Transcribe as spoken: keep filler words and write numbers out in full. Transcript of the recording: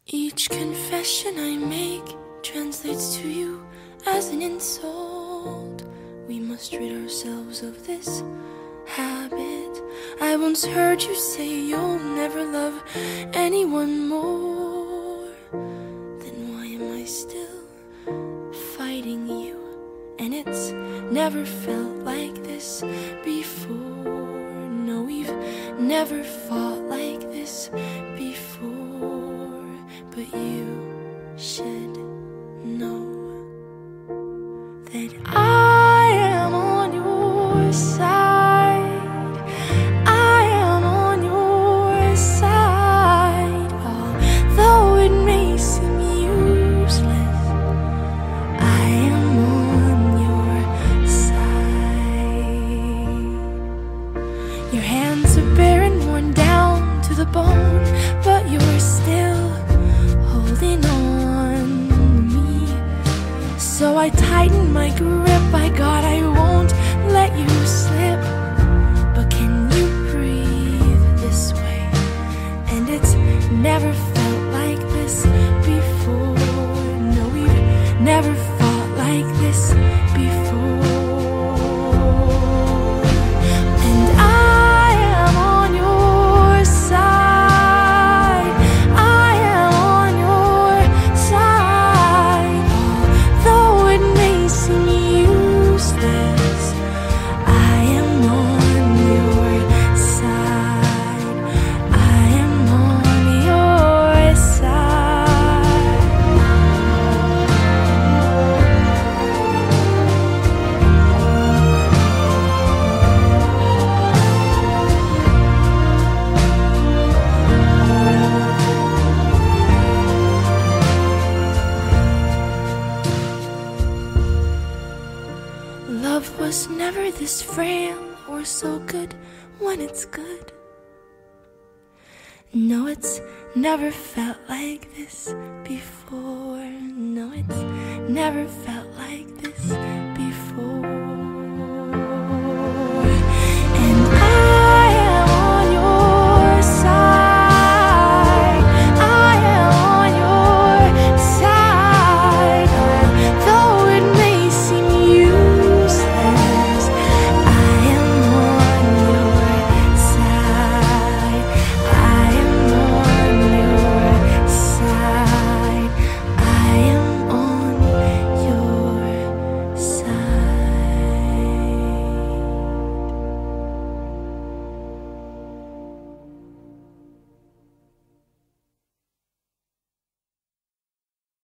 Each confession I make translates to you as an insult. We must rid ourselves of this habit. I once heard you say you'll never love anyone more. Then why am I still fighting you? And it's never felt like this before. No, we've never fought like this before. But you should know that I am on your side. I am on your side. Although it may seem useless, I am on your side. Your hands are bare and worn down to the bone, but you're still holding on to me. So I tighten my grip. By God, I won't let you slip. But can you breathe this way? And it's never felt like this before. No, we've never fought like this before. And I am on your side. I am on your side. Although it may seem useless, I am on your side. I am on your side. Love was never this frail or so good when it's good. No, it's never felt like this before. No, it's never felt like this